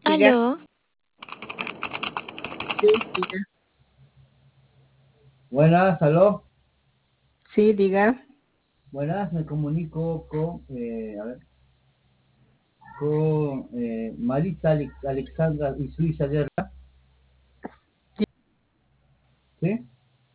Diga, Aló, sí, diga, Buenas, aló. sí, diga. Buenas, me comunico con Marisa Alexandra y Suiza Guerra, Sí, ¿sí?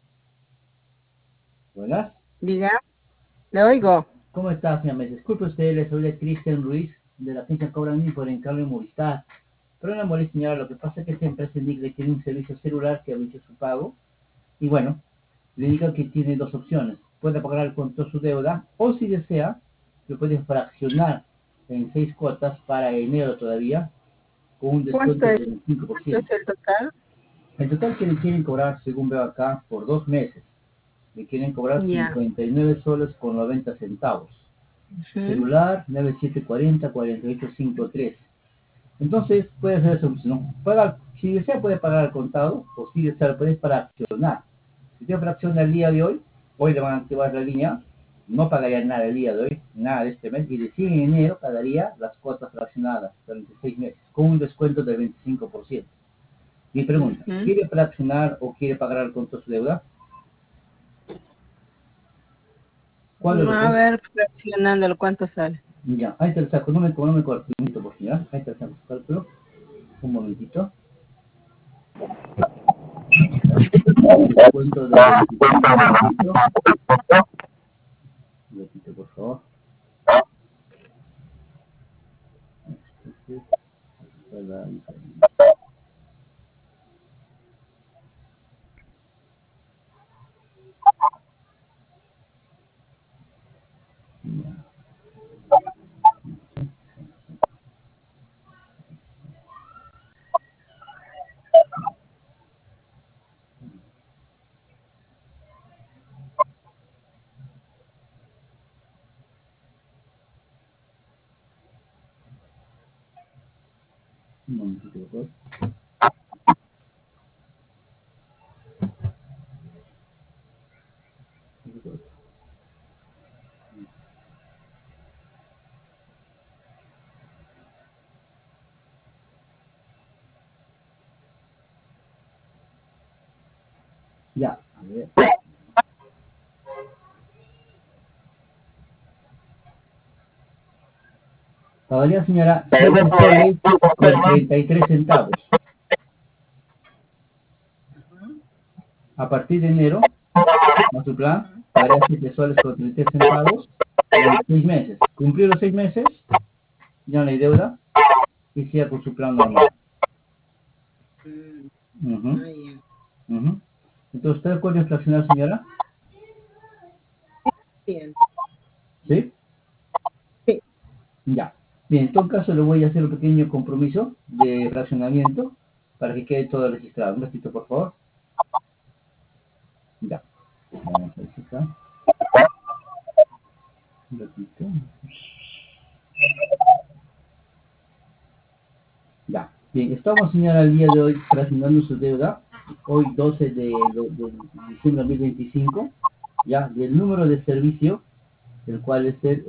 Buenas. diga, le oigo. ¿Cómo está, señora? Me disculpe usted, le soy Cristian Ruiz, de la agencia Cobran por encargo de Movistar. Pero no me moleste, señora, lo que pasa es que esta empresa indica que tiene un servicio celular que ha hecho su pago, y bueno, le indica que tiene dos opciones. Puede pagar con toda su deuda, o si desea, lo puede fraccionar en 6 cuotas para enero todavía, con un ¿Cuánto descuento es, del cuánto es 25%. el total? El total que le quieren cobrar, según veo acá, por 2 meses, le quieren cobrar Ya. 59 soles con 90 centavos. Ujú. Celular 9740 4853. Entonces puede hacer esa opción. Si desea puede pagar al contado, o si desea puede fraccionar. Si usted fracciona el día de hoy le van a activar la línea, no pagaría nada el día de hoy, nada de este mes, y de 100 en enero pagaría las cuotas fraccionadas durante 6 meses, con un descuento del 25%. Mi pregunta, Ujú. ¿quiere fraccionar o quiere pagar al conto su deuda? ¿Cuál de los A dos? ver, fraccionándolo, ¿cuánto sale? Ya, ahí te lo saco, no me cortes un minuto, por favor, ahí te lo saco su cálculo, un momentito. Descuento del 25%, repito, por favor. Entonces, esta es la diferencia. Ya. Un momentito, por favor. Ya, a ver. Pagaría, señora, 7 soles con 33 centavos. A partir de enero, a su plan, pagaría 7 soles con 33 centavos durante 6 meses. Cumplió los 6 meses, ya no hay deuda y siga con su plan normal. Mm, Ujú, ya. ujú. Entonces, ¿está de acuerdo en fraccionar, señora? Bien, ¿Sí? sí, Ya. Bien, en todo caso le voy a hacer un pequeño compromiso de fraccionamiento para que quede todo registrado. Un ratito, por favor. Ya. Vamos a verificar. Un ratito. Ya. Bien, estamos, señora, el día de hoy fraccionando su deuda. Hoy 12 de diciembre de 2025. Ya, del número de servicio, el cual es el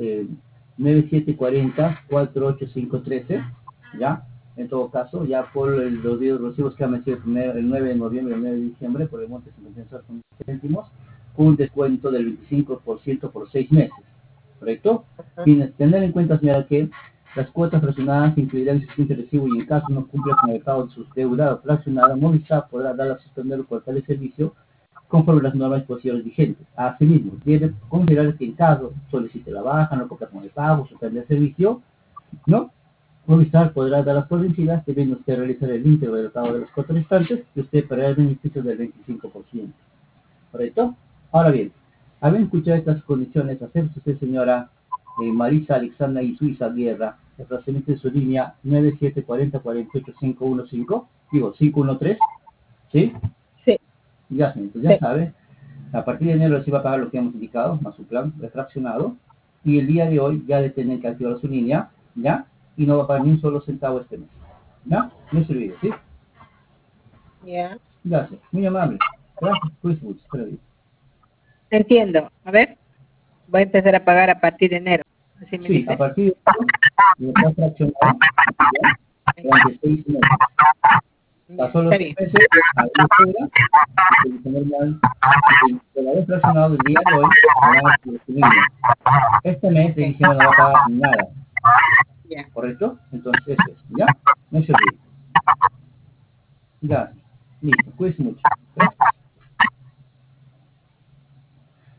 9740-48513, ¿ya? En todo caso, ya por los días recibos que han vencido el 9 de noviembre y el 9 de diciembre, por el monte 56 con céntimos, con un descuento del 25% por 6 meses, ¿correcto? Sin tener en cuenta, señora, que las cuotas fraccionadas incluirán el siguiente recibo y en caso no cumpla con el pago de sus deudas fraccionadas, Movistar podrá dar a suspender o cortar el servicio conforme las normas posibles vigentes. Asimismo, debe considerar que en caso solicite la baja, no cumpla con el pago, suspender el servicio, ¿no? Movistar podrá dar las por vencidas, debiendo usted realizar el íntegro del pago de los costos restantes y usted perderá el beneficio del 25%. ¿Correcto? Ahora bien, al escuchado estas condiciones, ¿acepta usted, señora Marisa Alexandra y Suiza Guerra, el procedimiento de su línea 9740-48515? Digo, 513, ¿sí? sí, Ya, entonces sí. ya sabe, a partir de enero se va a pagar lo que hemos indicado, más su plan refraccionado, y el día de hoy ya le tienen que activar su línea, ¿ya? Y no va a pagar ni un solo centavo este mes, ¿ya? No se olvide, ¿sí? Ya. Gracias, muy amable. Gracias, Chris Woods, Entiendo. A ver, voy a empezar a pagar a partir de enero. Así me sí, a dice. partir de enero, lo que ha fraccionado, ¿ya? durante 6 meses. Pasó los Está 6 bien. meses, ahí espera, el dice normal, por haber fraccionado el día de hoy, va a recibirlo. Este mes de diciembre no va a pagar nada, Ya. ¿correcto? Entonces eso es, ¿ya? No se olvide. Ya, listo, cuídense mucho.